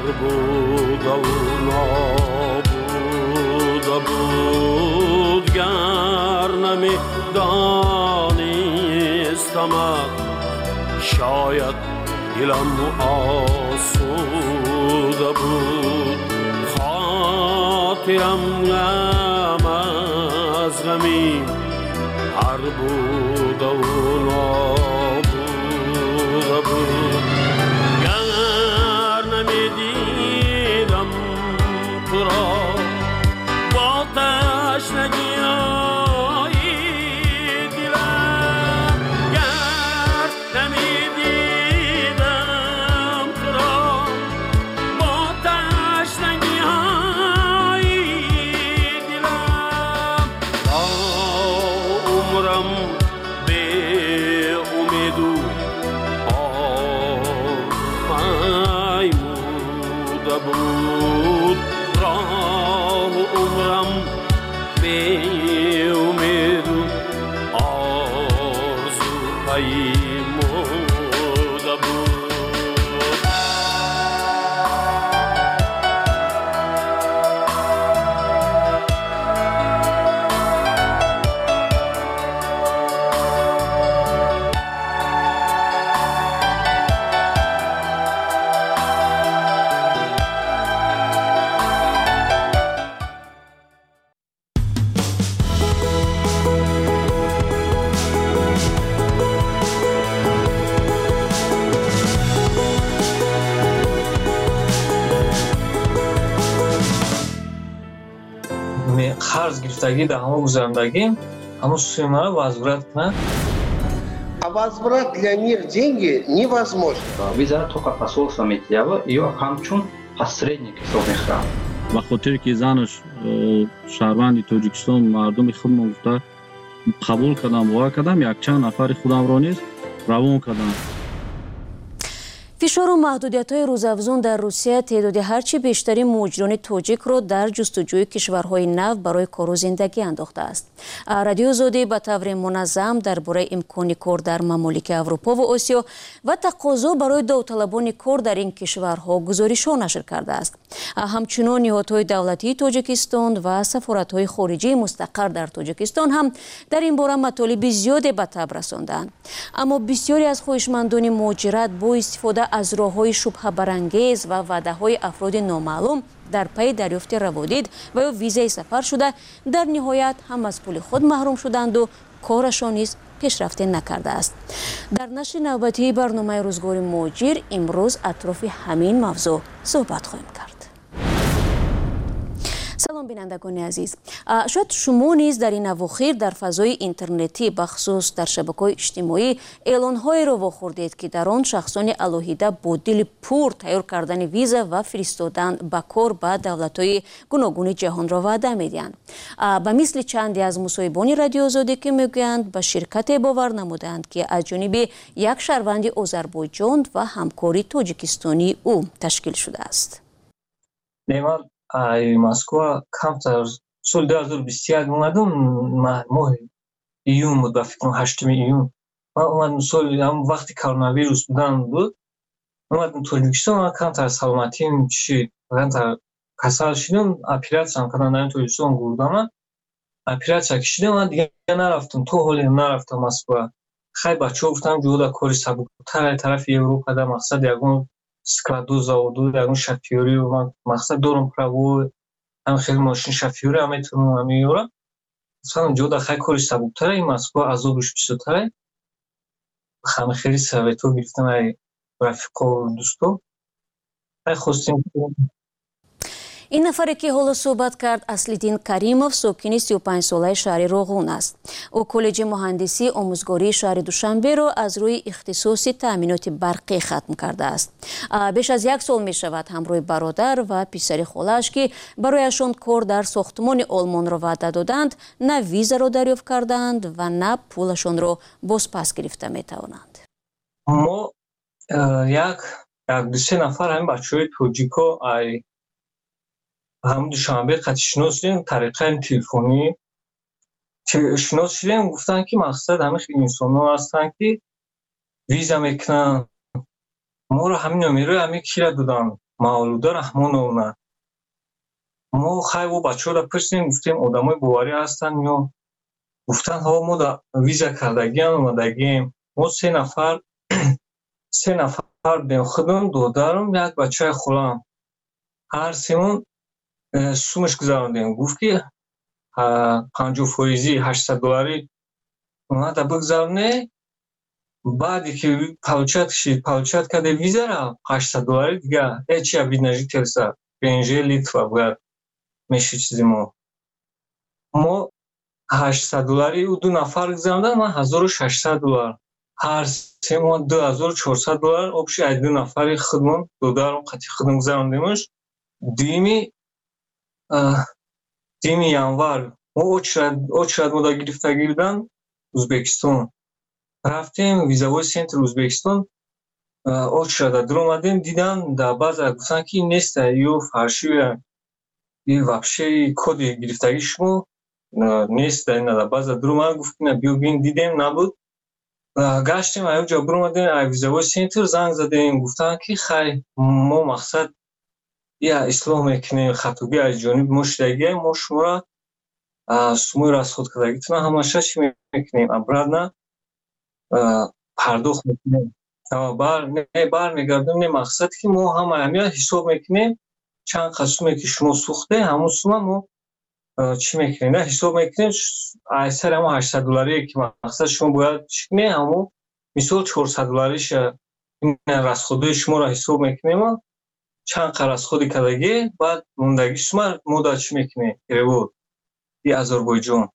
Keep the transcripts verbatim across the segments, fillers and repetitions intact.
بود و نابود بود گر نمی دانستمت شاید دلم آسوده بود خاطرم غم از غمی هر بود و نابود بود گر نمی دیدم تو را با تشنگی بود راه عمرم به امید آرزو پیموده بود қарз гирифтагӣ дар ҳамон гузарондагӣ ҳамон сӯи мара возврат кунад. А возврат для них деньги невозможно. Виза только посольство метиява ё ҳамчун посредник ҳисоб мехӯрад. ба хотире ки занаш шаҳрванди Тоҷикистон мардуми худро гуфта қабул кардам, бовар кардам, якчанд нафари худамро низ равон кардам. фишору маҳдудиятҳои рӯзафзун дар Русия теъдоди ҳарчи бештари муҳоҷирони тоҷикро дар ҷустуҷӯи кишварҳои нав барои кору зиндагӣ андохтааст. Радиои Озодӣ ба таври муназзам дар бораи имкони кор дар мамолики Аврупо ва Осиё ва тақозо барои давталабони кор дар ин кишварҳо гузоришҳо нашр кардааст. Ҳамчунон ниҳодҳои давлатии Тоҷикистон ва сафоратҳои хориҷии мустақар дар Тоҷикистон ҳам дар ин бора матолиби зиёде ба таб расонданд. Аммо бисёре аз хоҳишмандони муҳоҷират бо истифода аз роҳҳои шубҳабарангез ва ваъдаҳои афроди номаълум дар пайи дарёфти раводид ва ё визаи сафар шуда дар ниҳоят ҳам аз пули худ маҳрум шуданду корашон низ пешрафте накардааст. Дар нашри навбатии барномаи рӯзгори муҳоҷир имрӯз атрофи ҳамин мавзӯъ суҳбат хоҳем кард. салом бинандагони азиз, шояд шумо низ дар ин авохир дар фазои интернетӣ бахусус дар шабакаҳои иҷтимоӣ эълонҳоеро вохӯрдед ки дар он шахсони алоҳида бо дили пур тайёр кардани виза ва фиристодан ба кор ба давлатҳои гуногуни ҷаҳонро ваъда медиҳанд. Ба мисли чанде аз мусоҳибони Радиои Озодӣ ки мегӯянд ба ширкате бовар намуданд ки аз ҷониби як шаҳрванди Озарбойҷон ва ҳамкори тоҷикистонии ӯ ташкил шудааст. Ай Москва камтар соли ду ҳазору бисту як омадам, моҳи июн буд, ба фикр ҳаштуми июн ман омадам. соли ҳам вақти коронавирус будан буд, омадам Тоҷикистон. ман камтар саломатим чӣ камтар касал шудам, оператсияам кардам дар Тоҷикистон гурдама оператсия кишидам. ман дига нарафтам, то ҳоле нарафтам Москва. хай бачаҳо гуфтам ҷода кори сабуктар тарафи Европа да мақсад ягон складу заводу ягон шофёрӣ ман мақсад дорам право ҳам хеле мошин шофёрӣ ҳам метавонам ҳам меёрам. гуфтам ҷода хай кори сабуктара ин Москва азобиш бисёртара. ҳам хеле советҳо гирифтам ай рафиқо дӯсто. хай хостем ин нафаре ки ҳоло суҳбат кард Аслиддин Каримов сокини сию панҷсолаи шаҳри Роғун аст. ӯ коллеҷи муҳандисӣ омӯзгории шаҳри Душанберо аз рӯи ихтисоси таъминоти барқӣ хатм кардааст. беш аз як сол мешавад ҳамроҳи бародар ва писари холааш ки барояшон кор дар сохтмони олмонро ваъда доданд, на визаро дарёфт карданд ва на пулашонро бозпас гирифта метавонанд. мо як як ду се нафар ҳамин бачаҳои тоҷико ай ҳам Душанбе қатъи шинос шудем, тариқаи телефонӣ шинос шудем. гуфтанд ки мақсад ҳамин инсонҳо ҳастанд ки виза мекунанд. моро ҳамин номерои ҳамин кира доданд. Мавлуда Раҳмоновна. Мо хайву бачаҳоро пурсидем, гуфтем одамои боварӣ ҳастанд ё гуфтанд ҳо мо да виза кардагиам омадагием. Мо се нафар се нафар бехудум додарам як бачаи хӯлам. Ҳар семон сумаш гузарондем. Гуфт ки панҷоҳ фоизи ҳаштсад долларӣ омада бигзароне. Баъде ки получат шид получат карде визара ҳаштсад долларӣ дига ҳеҷ як вид нажитирса пенже Литва бояд меши чизи мо. Мо ҳаштсад долларӣ ӯ ду нафар гузаронда ман ҳазору шашсад доллар. Ҳар се моҳ ду ҳазору чорсад доллар обши ай ду нафари худмон додарам қатъи худм гузарондемаш. Дуюми дуюми январ мо очрад мода гирифтагӣ буданд Ӯзбекистон. Рафтем визавои центри Ӯзбекистон очрада дуромадем дидам дар баъза гуфтанд ки неста ё фаршия и вообще коди гирифтагии шумо нест дар баъза дуромад. Гуфт ки биё бин дидем набуд. Гаштем аёҷа биромадем ай визавои центр занг задем гуфтанд ки хай мо мақсад я ислоҳ мекунем хатогӣ аз ҷониби мо шудагия мо шуморо сумои расходкардагитона ҳамаша чӣ мекунем обратно пардохт мекунем. Бармегардонем мақсад ки мо ҳама ҳамя ҳисоб мекунем чанд қадр суме ки шумо сӯхте ҳамон сума мо чӣ мекунем на ҳисоб мекунем аксар ҳамо ҳаштсад долларие ки мақсад шумо бояд чӣ кунем ҳамо мисол чорсад доллариша расходҳои шуморо ҳисоб мекунем чанд қадр расходи кардагӣ баъд мондаги сума мо дар чӣ мекунем перевод и Озарбойҷон.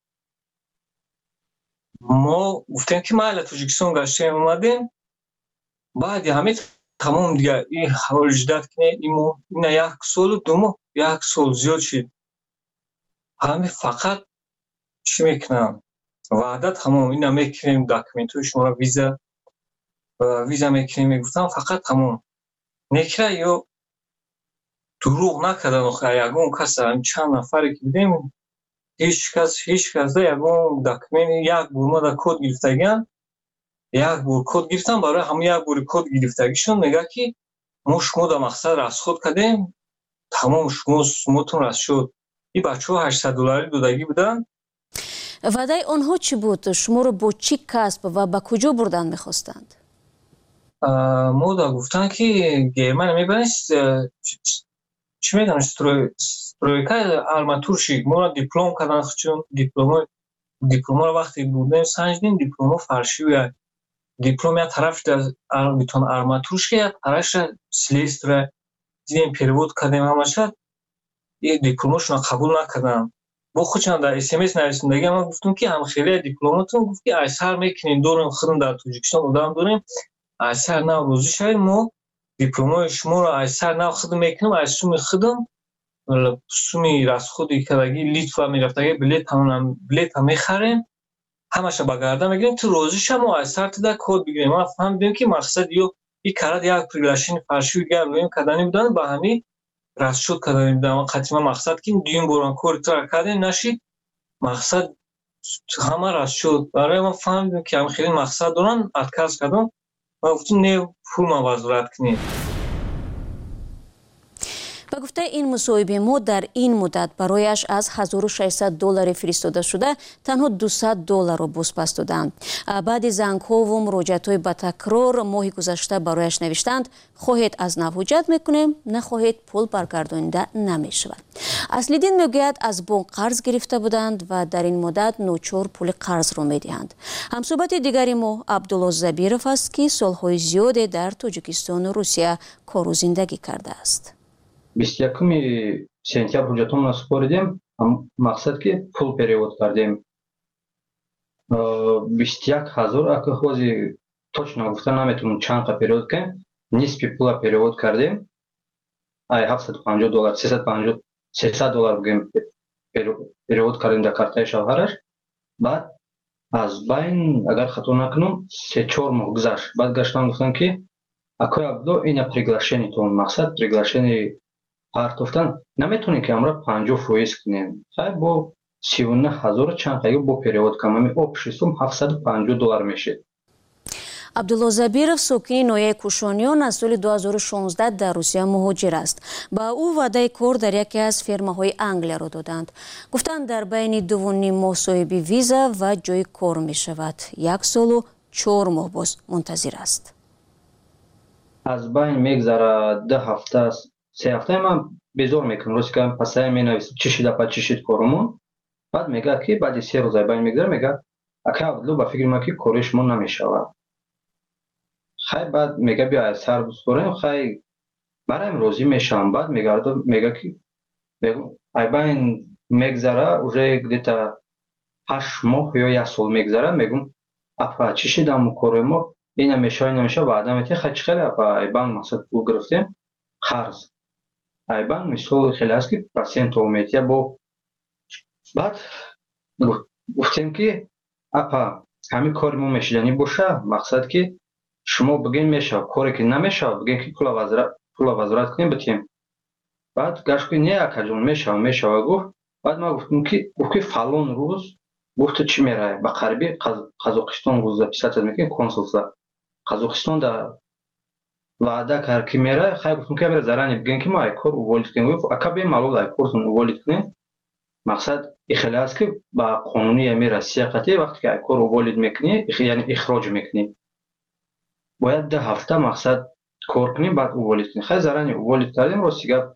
Мо гуфтем ки майли Тоҷикистон гаштем омадем. Баъди ҳамин тамом дига и ҳаволи ҷиддат кине имо ина як солу ду моҳ як сол зиёд шид. ҳамин фақат чӣ мекунам ваъда тамом ина мекунем документҳои шуморо виза виза мекунем мегуфтам фақат тамом некра ё дурӯғ накардан. охир ягон кас чанд нафаре ки будем ҳеҷ кас ҳеҷ касда ягон документ як бор мо дар код гирифтагиам як бор код гирифтам барои ҳамин як бори код гирифтагишон мега ки мо шумо дар мақсад расход кардем тамом шумо суматон раст шуд. И бачаҳо ҳаштсад долларӣ додагӣ буданд. ваъдаи онҳо чӣ буд? Шуморо бо чӣ касб ва ба куҷо бурдан мехостанд? Мо да гуфтанд ки Германия мебаред чӣ мегӯянд стройка арматурщик моро диплом кардан чун дипломо дипломоро вақте бурдем санҷидем дипломо фаршия диплом як тараф битон арматурщика як тарафша слесара дидем перевод кардем ҳамаша и дипломошона қабул накардам. бо худшон дар смс нависондагӣ ман гуфтам ки ҳамхелия дипломатон гуфт ки аксар мекунем дорем худам дар Тоҷикистон одам дорем аксар нав розӣ шавем мо дипломои шуморо аксар нав худам мекунем аз суми худам суми расходи кардагӣ Литва мерафтагӣ билетам мехарем ҳамаша ба гарда мегирем ту розӣ ша мо аксар туда код бигирем. Ман фаҳмидем ки мақсад ё и карад як приглашени фарши дигар роем кардани буданд ба ҳамин расшод кардани буданд. қатима мақсад ки дуюм борон кори тура кардем нашид мақсад ҳама расшод. барои ман фаҳмидем ки ҳамхели мақсад доранд отказ кардам ва гуфтем не пулма возврат кунем. ба гуфтаи ин мусоҳиби мо дар ин муддат барояш аз ҳазору шашсад доллари фиристода шуда танҳо дусад долларро бозпас доданд. баъди зангҳову муроҷиатҳои ба такрор моҳи гузашта барояш навиштанд хоҳед аз нав ҳуҷҷат мекунем нахоҳед пул баргардонида намешавад. аслиддин мегӯяд аз бонк қарз гирифта буданд ва дар ин муддат ночор пули қарзро медиҳанд. ҳамсӯҳбати дигари мо Абдулло Забиров аст ки солҳои зиёде дар Тоҷикистону Русия кору зиндагӣ кардааст. بیست و یکم سپتامبر ҳуҷҷатомро супоридем мақсад ки пул перевод кардем بیست و یک ҳазор ака ҳози точно гуфта наметавонам чанд қа перевод кардем нисфи пула перевод кардем ай ҳафтсад و панҷоҳ доллар сесад доллар бигем перевод кардем дар картаи шавҳараш. баъд аз байн агар хато накунам се чор моҳ гузашт баъд гаштан гуфтам ки акои Абдулло ина приглашениатон мақсад приглашени партофтан наметонем ки амра панҷоҳ фоиз кунем хай бо сиву наҳ ҳазор чанд қайгӣ бо перевод кам ами общий сум ҳафтсаду панҷоҳ доллар мешед. عبدالله زبیرов ساکن ناحیه کوشانیان از سال دو هزار و شانزده در روسیه مهاجر است. با او وعده کار در یکی از فرماهای انگلیا را دادند. گفتند در بین دو و نیم ماه صاحب ویزا و جای کار می شود. یک سال و چهار ماه باز منتظر است. از بین میگذره ده هفته است. سه هفته من بیزار میکنم. روزی که پسای می نویسم چی شده پس چی شد کارمون. بعد میگه که بعد سه روز بین میگذره میگه اکه عبدالله با فکر ما که کارش من نمیشود. خیلی بعد میگه بیا سر بسپریم خیلی برایم روزی میشم. بعد میگرده میگه که ای بین میگذره اوزه گدیتا هشت ماه یا یک سال میگذره میگم اپا چی شدم کار ما این میشه این میشه بعد میگه خیلی خیلی اپا ای بین مقصد پول گرفتیم خرز ای بین مثال خیلی هست که پرسنت اومیتیه با بعد گفتیم که اپا همین کاری ما میشدنی باشه مقصد که شما بگین میشه کاری که نمیشه بگین که پول وزارت پول وزارت کنیم بتیم. بعد گشت که نه اکجون میشه میشه گفت. بعد ما گفتم که گفت فلان روز گفت چی میره به غربی قزاقستان روز پیشت میگه کنسولسا قزاقستان در وعده کرد که میره خیلی گفتم که بر زرانی بگین که ما ای کار اولید کنیم گفت اکبی معلوم ای کارتون اولید کنیم مقصد خیلی است که با قانونی میره سیاقتی وقتی که ای کار اولید میکنی یعنی اخراج میکنی باید ده هفته مقصد کار کنیم بعد اولید کنیم. خیلی زرانی اولید کردیم راستی گفت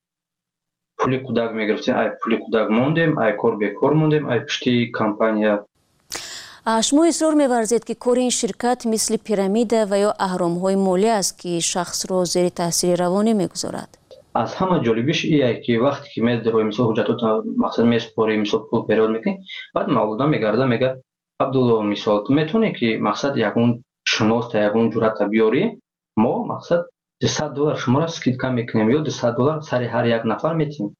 پولی کودک میگرفتیم ای پولی کودک موندیم ای کار بیکار موندیم ای پشتی کمپانیا. شما اصرار می‌ورزید که کار این شرکت مثل پیرامیده و یا اهرام‌های مالی است که شخص را زیر تاثیر روانی میگذارد. از همه جالبیش اینه که وقتی که میاد روی مثال حجتات مقصد میسپاری مثال پول پیدا میکنی بعد مولدا میگرده میگه عبدالله مثال تو میتونی که مقصد یکون شناس تا یکون جرأت بیاری ما مقصد دویست دلار شما را سکیدکا میکنیم یا دویست دلار سر هر یک نفر میتیم.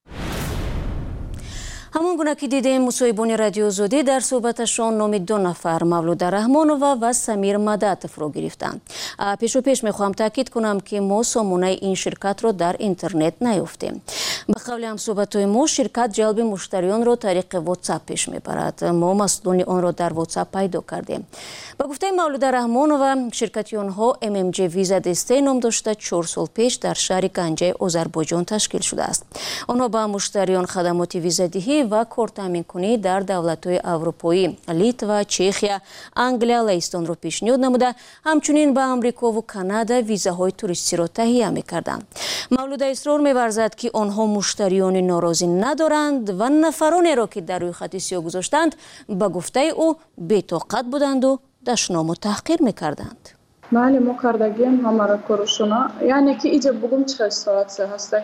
همون گونه که دیدیم مصاحبان رادیو زودی در صحبتشان نام دو نفر مولود رحمانووا و سمیر مداتف رو گرفتند. پیش و پیش میخوام تاکید کنم که ما سامانه این شرکت رو در اینترنت نیافتیم. به قول هم صحبت‌های ما شرکت جلب مشتریان رو طریق واتساپ پیش میبرد. ما مسئولان آن را در واتساپ پیدا کردیم. به گفته مولود رحمانووا شرکت آنها ام ام جی ویزا دسته نام داشته چهار سال پیش در شهر گنجه آذربایجان تشکیل شده است. آنها با مشتریان خدمات ویزادهی و کار تامین کنی در دولت‌های اروپایی لیتوا، چخیا، انگلیا، لهستان را پیشنهاد نموده همچنین به آمریکا و کانادا ویزاهای توریستی را تهیه می‌کردند. مولود اصرار می‌ورزد که آنها مشتریان ناراضی ندارند و نفرانی را که در روی خط سیاه گذاشتند به گفته او بی‌طاقت بودند و دشنام و تحقیر می‌کردند. بله ما کردگیم همه کارشونا یعنی که اینجا بگم چه ساعت هسته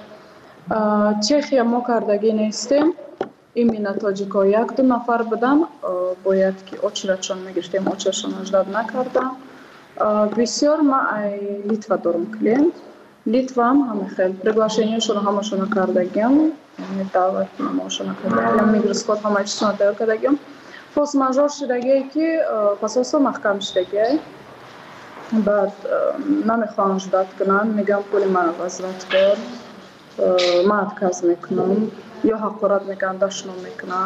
چخیا ما کردگی نیستیم ایمینا تاجیکا یک دو نفر بودن باید که اوچراشون میگشتیم اوچراشون اجداد نکردم بسیار ما ای لیتوا دارم کلینت لیتوا هم همه خیلی приглашениشون همشون کردگیم یعنی دعوت نماشون کردگیم میگرسکوت همه چیزون تیار کردگیم فوس ماجور شدگی که پاسوسو محکم شدگی بعد نمیخوان اجداد کنن میگم پولی من وزرت کر من اتکاز میکنم یا حقارت میکنن دشنام میکنن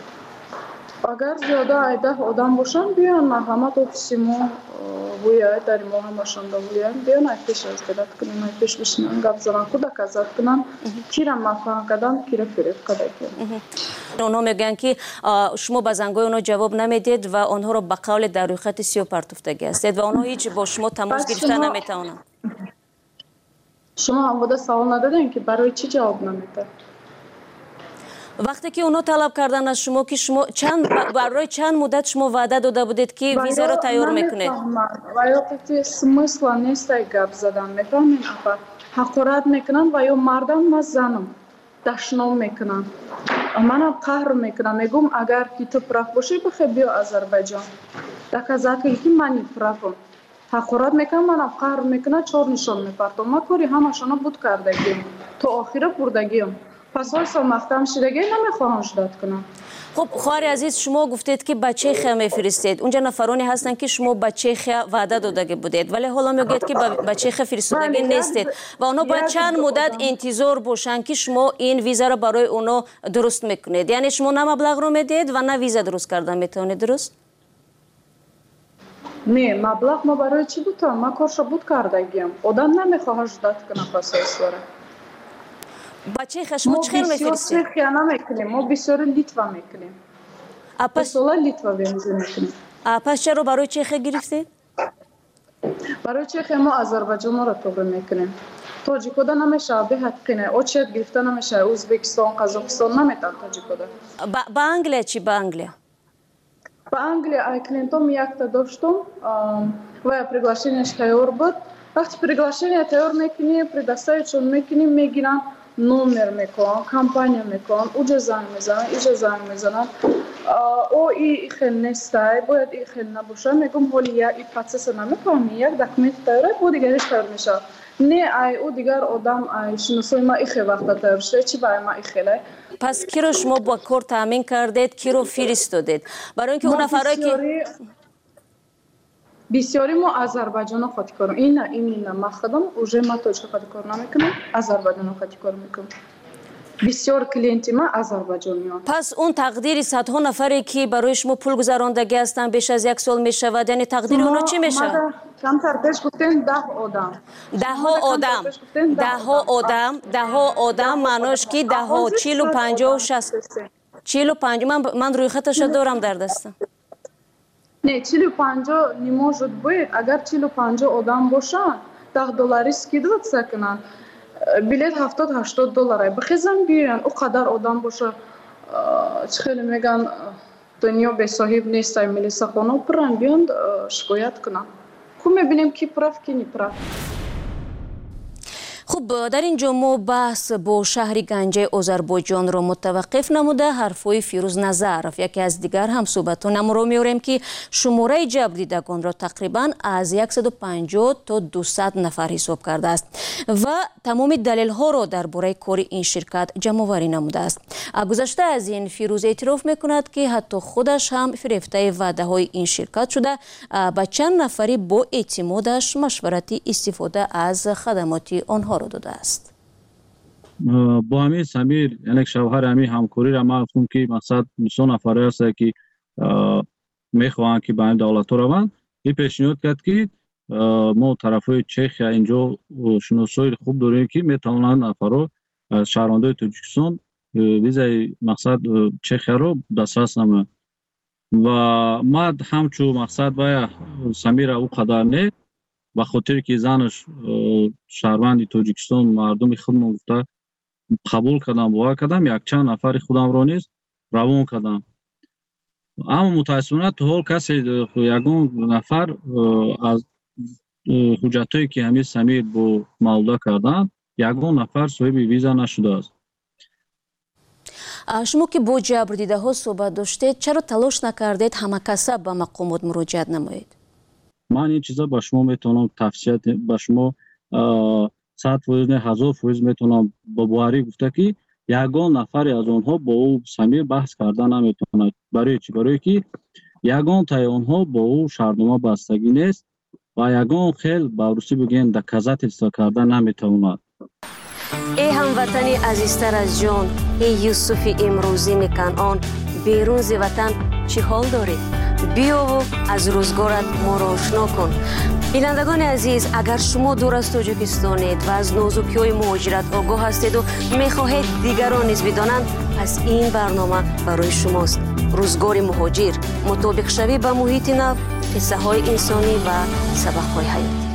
اگر زیاده ایده آدم باشن بیان محمد اپسیمو بویای در ما همشون دولیان بیان ای پیش از بدت کنیم ای پیش بشنن گفت زنان کودک ازت کنن کیرم مفهم کدن کیره فریب کده کن اونا میگن که شما به زنگای اونا جواب نمیدید و آنها رو به قول در روی خط سیاه پرتوفتگی هستید و آنها هیچ با شما تماس گرفتن نمیتونن. شما هم بوده سوال ندادین که برای چی جواب نمیده؟ وقتی که اونا طلب کردن از شما که شما چند برای چند مدت شما وعده داده بودید که ویزا رو تیار میکنید؟ و یا که سمسل نیست گپ زدن میفهمین اپا حقارت میکنن و یا مردم و زنم دشنام میکنن منم قهر میکنم میگم اگر که تو پرخ باشی بخی بیا آذربایجان دکازاکی که منی پرخم حقارت میکنم منم قهر میکنم چهار نشان میپرتم ما کاری همشانا بود کردگیم تو آخیره بردگیم پس های سال مختم شدگی نمیخواهم شداد کنم. خب خواهر عزیز شما گفتید که بچه خیلی میفرستید اونجا نفرانی هستن که شما بچه خیلی وعده داده بودید ولی حالا میگید که بچه خیلی فرستادگی نیستید و اونا باید چند مدت انتظار باشن که شما این ویزا رو برای اونا درست میکنید یعنی شما نه مبلغ رو میدید و نه ویزا درست کردن میتونید درست؟ نه مبلغ ما برای چی بودم؟ ما کارش بود کردگیم. آدم نمیخواد جدت کنه پاسش واره. بچه خشم چه خیلی میفرستی؟ ما بسیار خیانه میکنیم. ما بسیار لیتوا میکنیم. اپس سولا لیتوا بنزین میکنیم. اپس چرا برای چه خیلی گرفتید؟ برای چه خیلی ما آذربایجان را توبه میکنیم. تاجیکودا نمیشه به حقینه. او چه گرفته نمیشه. ازبکستان، قزاقستان نمیتن تاجیکودا. با انگلیه چی با انگلیه؟ با انگلیه ای کلینتون یک تا داشتم و приглашенияш тайёр буд. وقتی приглашение тайёр میکنی предоставичон میکنی میگیرن номер میکنن компания میکنن اونجا زنگ میزنن اینجا زنگ میزنن او ای خیلی نیسته باید ای خیلی نباشه میگم حالی یک ای پروسس نمیکنم یک دکمنت تایره بود دیگرش تایور میشه نه ای او دیگر آدم ای شناسای ما ای خیلی وقت تایور شده چی برای ما ای خیلی پس کی رو شما با کار تامین کردید کی رو فرستادید برای اینکه اون نفرایی که بسیاری ما آذربایجان خاطی کارم این نه این نه ما خودم اوجه ما توش خاطی کار نمیکنم آذربایجان خاطی کار میکنم بسیار کلینتی ما آذربایجانیان پس اون تقدیر صدها نفری که برای شما پول گذراندگی هستن بیش از یک سال میشود یعنی تقدیر اونها چی میشه کم ترتش گفتن ده آدم ده ها آدم ده ها آدم ده ها آدم معناش که ده ها چهل و پنجاه و شصت چهل و پنجاه من من روی خطش دارم در دستم نه چهل و پنجاه نمیشه باید اگر چهل و پنجاه آدم باشن ده دلاری скидывать کنن بلیت هفتاد هشتاد دلاره بخیزن بیان او قدر آدم باشه چه خیلی میگن دنیا به صاحب نیست ملیسه خانه پرن بیان شکایت کنن خب میبینیم کی پرف کی نپرف خب در اینجا ما بحث با شهر گنجه آذربایجان را متوقف نموده حرفای فیروز نظرف یکی از دیگر هم صحبتان را میاریم که شماره جبر دیدگان را تقریبا از صد و پنجاه تا دویست نفر حساب کرده است و تمام دلیل ها را درباره کار این شرکت جمع آوری نموده است. گذشته از این فیروز اعتراف میکند که حتی خودش هم فریفته وعده های این شرکت شده با چند نفری با اعتمادش مشورتی استفاده از خدمات آنها را داده است. با همین سمیر یعنی شوهر همین همکاری را ما گفتم که مقصد سه نفر است که میخواهند که به این دولت روند این پیشنهاد کرد که ما طرفای چخیا اینجا شناسایی خوب داریم که میتوانند نفرها از شهروندان تاجیکستان ویزای مقصد چخیا رو دسترس نمایند و ما همچون مقصد باید سمیر او قدر نه و خاطر که زنش شهروند تاجیکستان مردم خودم گفته قبول کردم باور کردم یک چند نفر خودم را نیز روان کردم اما متاسفانه تو حال کسی یگان نفر از حجتایی که همین سمیر با مالدا کردن یگان نفر صاحب ویزا نشده است. شما که با جبر دیده ها صحبت داشتید چرا تلاش نکردید همه کسب به مقامات مراجعت نمایید؟ من این چیزا با شما میتونم تفصیلات با شما صد فیصد نه هزار فیصد میتونم با بواری گفته که یگان نفر از اونها با او سمیر بحث کردن نمیتونه. برای چی؟ برای که یگان تای اونها با او شرطنامه بستگی نیست و یگان خیل با روسی بگین دکازات اجرا کردن نمیتونه. ای هموطنی عزیزتر از جان ای یوسف امروزی کنعان بیرون ز وطن چی حال داری؟ بیا و از روزگارت ما را آشنا کن. بینندگان عزیز اگر شما دور از تاجیکستانید و از نازکی‌های مهاجرت آگاه هستید و میخواهید دیگران نیز بدانند پس این برنامه برای شماست. روزگار مهاجر مطابق شوی به محیط نو قصه های انسانی و سبق های حیاتی.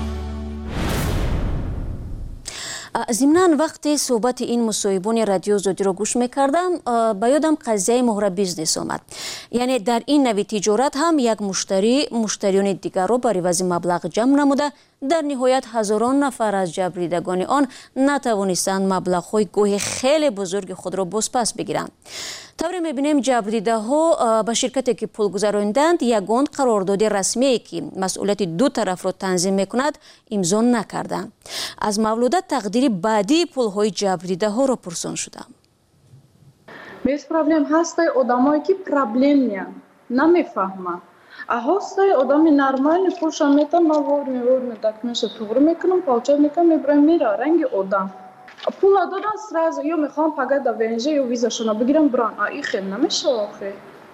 ضمناً وقتی صحبت این مصاحبان رادیو زودی را گوش میکردم به یادم قضیه مهر بیزنس آمد. یعنی در این نوع تجارت هم یک مشتری مشتریان دیگر را بر عوض مبلغ جمع نموده در نهایت هزاران نفر از جبریدگان آن نتوانستند مبلغ‌های گوهی خیلی بزرگ خود را بازپس بگیرند. طوری میبینیم جبریده ها به شرکتی که پول گذراندند یگان قرارداد رسمی که مسئولیت دو طرف را تنظیم میکند امضا نکردند. از مولوده تقدیر بعدی پول های جبریده ها را پرسان شدم. بیس پرابلم هسته آدمایی که پرابلم نیم نمیفهمن. هسته آدم نرمال پولش میتن ما ور میور میدکمش توگر میکنم پاوچه میکنم میبرم میره رنگ آدم. پول دادن سراز یا میخوام پگه دا ونجه یا ویزاشون بگیرم بران این خیلی نمیشه آخه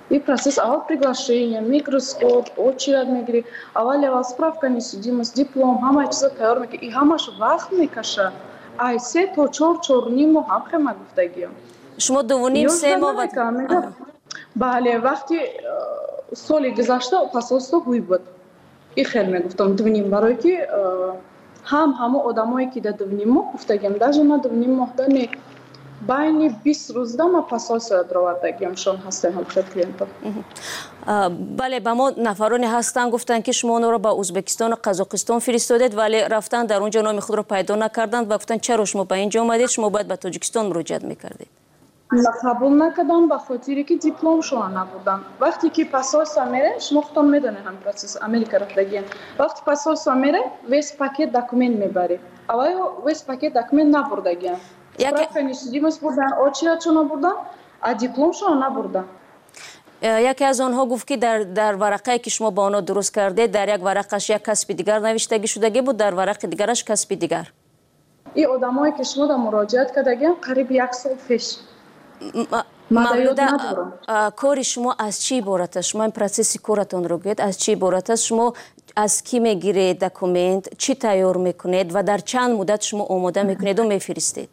И процесс авал приглашения, микроскоп, очередь мегири, авал авал справка несудимость, диплом, ҳама чиза тайёр мекунӣ. И ҳамаш вақт мекаша. Ай се то чор чорним моҳ ҳам хема гуфтагиём. шумо дувуним се моҳ бале вақти соли гузашта посольство ҳуй буд. И хел мегуфтам дувуним барои ки ҳам ҳамо одамое ки да дувуним моҳ гуфтагиём, даже на дувуним моҳ да не байни бист рӯзда ма посольство дровардагиём шон ҳастем ҳамчун клиентов. бале ба мо нафароне ҳастанд гуфтанд ки шумо онро ба ӯзбекистону қазоқистон фиристодед, вале рафтан дар он ҷо номи худро пайдо накарданд ва гуфтанд чаро шумо ба ин ҷо омадед, шумо бояд ба тоҷикистон муроҷиат мекардед. қабул накардам ба хотире ки дипломшона набудам. вақте ки посольство мере, шумо худтон медонед ҳам процесс Америка рафтагиен. вақте посольство мере, вес пакет документ мебари. аввал вес пакет документ набурдагиен. Справка несудимост бурдан, очередшона бурдан, а дипломшона набурдан. яке аз онҳо гуфт ки дар дар варақае ки шумо ба онҳо дуруст кардед, дар як варақаш як касби дигар навиштагӣ шудагӣ буд, дар варақи дигараш касби дигар. И одамое ки шумо да муроҷиат кардагиан қариби як сол пеш. мавлуда кори шумо аз чӣ иборат аст? шумо ин процесси коратонро гӯед аз чӣ иборат аст? шумо аз кӣ мегиред документ, чӣ тайёр мекунед ва дар чанд муддат шумо омода мекунеду мефиристед?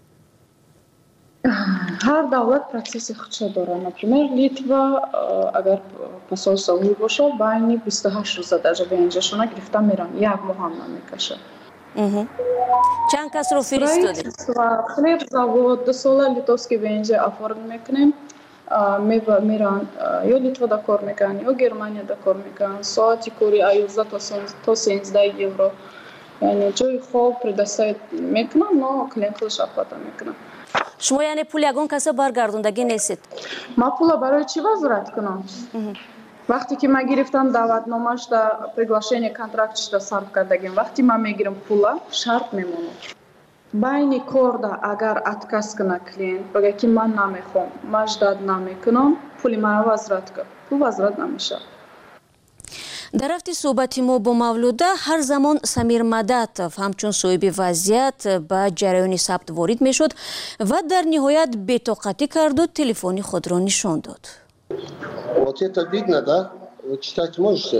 ҳар давлат процесси худшо дорад. Например, Литва агар посольство ҳуй бошад, байни бисту ҳашт рӯза даже беинҷашона гирифта мерам. Як моҳ ҳам намекашад. чанд касро фиристодед? хлеб завод ду сола литовский венҷа оформ мекунем. меран ё Литва да кор мекунанд, ё Германия да кор мекунанд. соати кори яъзда то сенздаҳ евро. яъне ҷои хоб предоставит мекунанд, но клиент худаш оплата мекунад. шумо яъне пул ягон каса баргардондагӣ нестед? ма пула барои чӣ возврат кунам? вақте ки ман гирифтам даъватномашда приглашение контрактшда сарф кардагим, вақте ман мегирам пула шарт мемонад. байни корда агар отказ кунад клиент, бага ки ман намехоҳам, ман ждат намекунам, пули мара возврат кун. пул возврат намешавад. дар рафти суҳбати мо бо Мавлуда ҳар замон Самир Мадатов ҳамчун соҳиби вазъият ба ҷараёни сабт ворид мешуд ва дар ниҳоят бетоқатӣ карду телефони худро нишон дод. Вот это видно, да? Вы читать можете?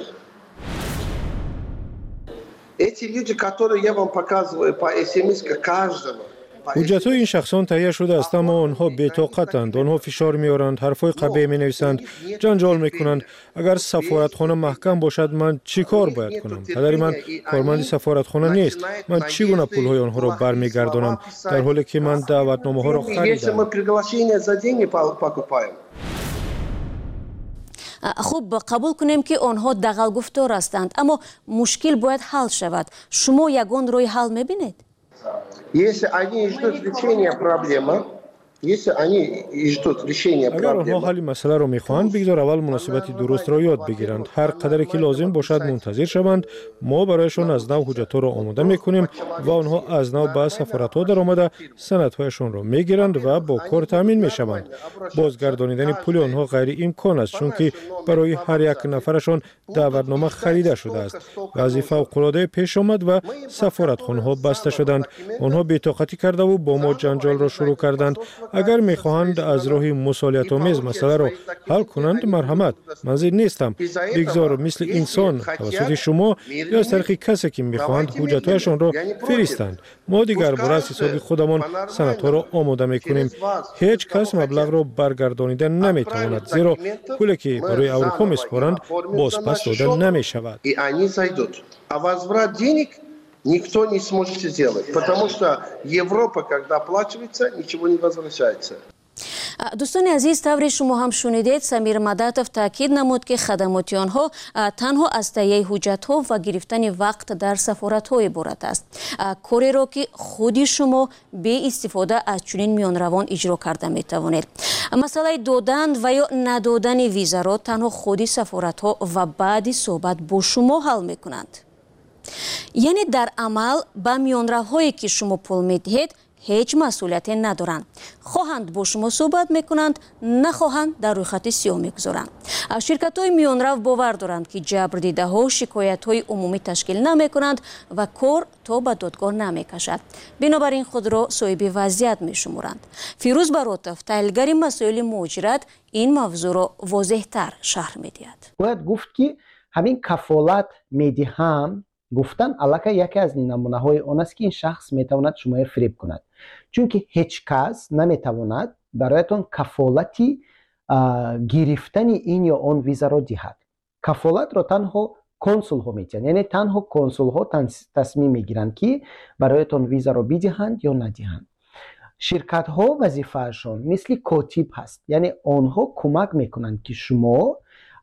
Эти люди, которые я вам показываю по эс-эм-эс каждого, ҳуҷҷатҳои ин шахсон таҳия шудааст, аммо онҳо бетоқатанд, онҳо фишор меоранд, ҳарфҳои қабеҳ менависанд, ҷанҷол мекунанд. агар сафоратхона маҳкам бошад, ман чӣ кор бояд кунам? падари ман корманди сафоратхона нест. ман чӣ гуна пулҳои онҳоро бармегардонам, дар ҳоле ки ман даъватномаҳоро харидам? хуб, қабул кунем ки онҳо дағалгуфтор ҳастанд, аммо мушкил бояд ҳал шавад. шумо ягон роҳи ҳал мебинед? Если они ждут решения проблемы, если они ждут решения агар проблемы, онҳо ҳалли масъаларо мехоҳанд, бигзор аввал муносибати дурустро ёд бигиранд. ҳар қадаре ки лозим бошад мунтазир шаванд. мо барояшон аз нав ҳуҷҷатҳоро омода мекунем ва онҳо аз нав ба сафоратҳо даромада санадҳояшонро мегиранд ва бо кор таъмин мешаванд. бозгардонидани пули онҳо ғайриимкон аст, чунки барои ҳар як нафарашон даъватнома харида шудааст. вазъи фавқулодае пеш омад ва сафоратхонаҳо баста шуданд. онҳо бетоқатӣ кардаву бо мо ҷанҷолро шурӯъ карданд. агар мехоҳанд аз роҳи мусолиятомез масъаларо ҳал кунанд, марҳамат, ман зид нестам. бигзор мисли инсон тавассути шумо ё аз тариқи касе ки мехоҳанд ҳуҷҷатҳояшонро фиристанд. мо дигар бора аз ҳисоби худамон санадҳоро омода мекунем. ҳеҷ кас маблағро баргардонида наметавонад, зеро пуле ки барои аврупо месупоранд бозпас дода намешавад. никто не сможет сделать, потому что Европа, когда оплачивается, ничего не возвращается. дӯстони азиз, тавре шумо ҳам шунидед, Самир Мадатов таъкид намуд ки хадамоти онҳо танҳо аз таҳияи ҳуҷҷатҳо ва гирифтани вақт дар сафоратҳо иборат аст. кореро ки худи шумо беистифода аз чунин миёнравон иҷро карда метавонед. масъалаи додан ва ё надодани визаро танҳо худи сафоратҳо ва баъди суҳбат бо шумо ҳал мекунанд. яъне дар амал ба миёнравҳое ки шумо пул медиҳед هیچ مسئولیت ندارند. خواهند با شما صحبت میکنند، نخواهند در روی خط سیاه میگذارند. شرکت های میانرو باور دارند که جبر دیده ها شکایت های عمومی تشکیل نمی کنند و کار تا به دادگاه نمی کشد. بنابراین خود را صاحب وضعیت می شمارند. فیروز براتف، تحلیلگر مسائل مهاجرت، این موضوع را واضح تر شرح می دهد. باید گفت که همین کفالت میدهم گفتن علاقه یکی از نمونه های آن است که این شخص میتواند شما فریب کند، چون که هیچ کس نمیتواند برایتان کفالتی گرفتن این یا آن ویزا را دهد. کفالت را تنها کنسول ها میتونن، یعنی تنها کنسول ها تصمیم میگیرند که برایتان ویزا را بدهند یا ندهند. شرکت ها وظیفهشون مثل کاتب هست، یعنی آنها کمک میکنند که شما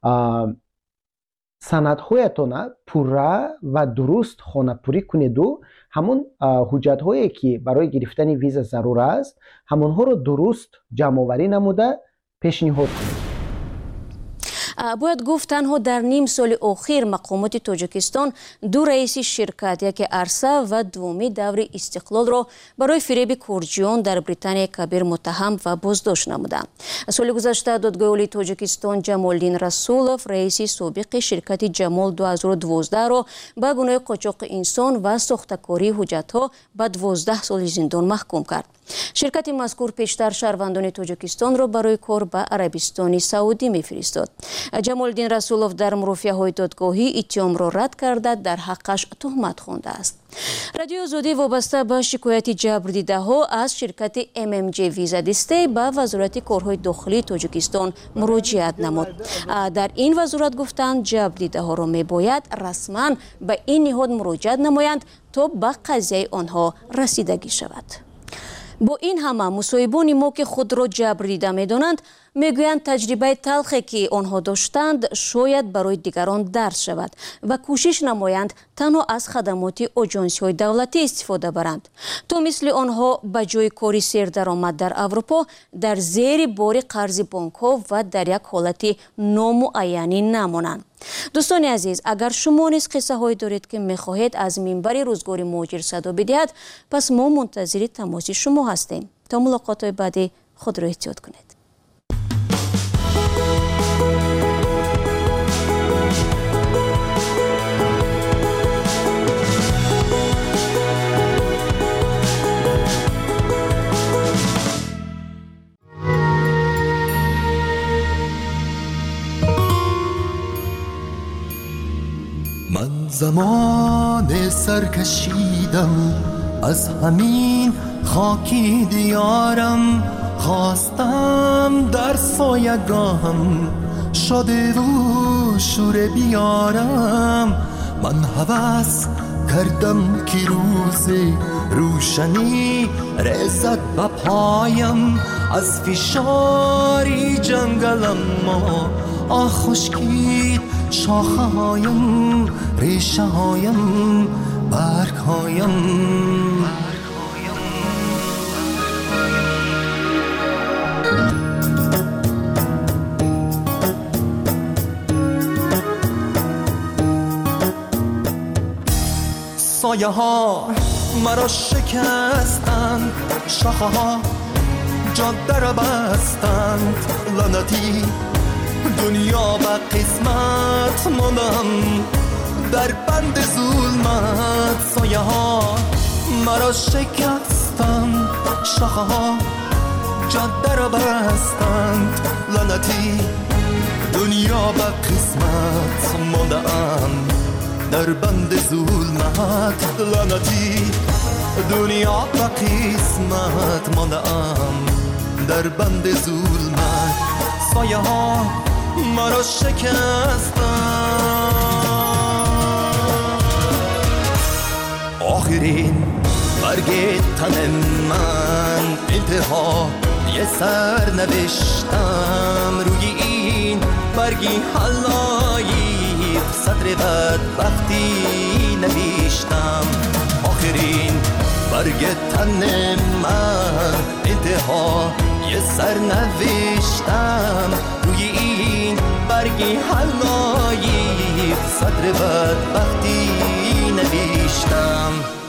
سندهایتان پوره و درست خانه‌پوری کنید و همون حجت هایی که برای گرفتن ویزا ضرور است همونها رو درست جمع آوری نموده پیشنهاد کنید. باید گفت تنها در نیم سال اخیر مقامات تاجیکستان دو رئیس شرکت، یک ارسا و دومی دور استقلال را برای فریب کورجیان در بریتانیا کبیر متهم و بازداشت نمودند. سال گذشته دادگاه عالی تاجیکستان جمالدین رسولوف رئیس سابق شرکت جمال دو هزار و دوازده را به گناه قاچاق انسان و ساختکاری حجت‌ها به دوازده سال زندان محکوم کرد. شرکت مذکور پیشتر شهروندان تاجیکستان را برای کار به عربستان سعودی می‌فرستاد. جمالدین رسولوف در مرافعه‌های دادگاهی اتهام را رد کرده در حقش تهمت خوانده است. رادیو آزادی وابسته به شکایت جبر دیده ها از شرکت ام ام جی ویزا دسته به وزارت کارهای داخلی تاجیکستان مراجعت نمود. در این وزارت گفتند جبر دیده ها را میباید رسما به این نهاد مراجعت نمایند تا به قضیه آنها رسیدگی شود. با این همه مصاحبان ما که خود را جبر دیده می‌دانند میگویند تجربه تلخی که آنها داشتند شاید برای دیگران درس شود و کوشش نمایند تنها از خدمات آژانس‌های دولتی استفاده برند تا مثل آنها به جای کاری سردرآمد در اروپا در زیر بار قرض بانک‌ها و در یک حالت نامعینی نمانند. دوستان عزیز، اگر شما نیز قصه هایی دارید که میخواهید از منبر روزگار مهاجر صدا بدهید، پس ما منتظر تماس شما هستیم. تا ملاقات بعدی خود را احتیاط کنید. من زمان سرکشیدم از همین خاکی دیارم، خواستم در سایگاهم شده و شور بیارم. من هوس کردم که روز روشنی رسد به پایم، از فشاری جنگلم ما آه خشکید شاخه هایم، ریشه هایم، برگ هایم. سایه ها مرا شکستند، شاخه ها جاده را بستند، لعنتی دنیا به قسمت ماندم در بند ظلمت. سایه ها مرا شکستند، شاخه ها جاده را بستند، لعنتی دنیا به قسمت ماندم در بند ظلمت. لعنتی دنیا به قسمت ماندم در بند ظلمت. سایه ها مرا شکستند. آخرین برگ تن من انتها یه سر نوشتم، روی این برگی حلایق صدر بدبختی نوشتم. آخرین برگ تن من انتها یه سر نوشتم، روی این برگی حلایق صدر بدبختی نوشتم.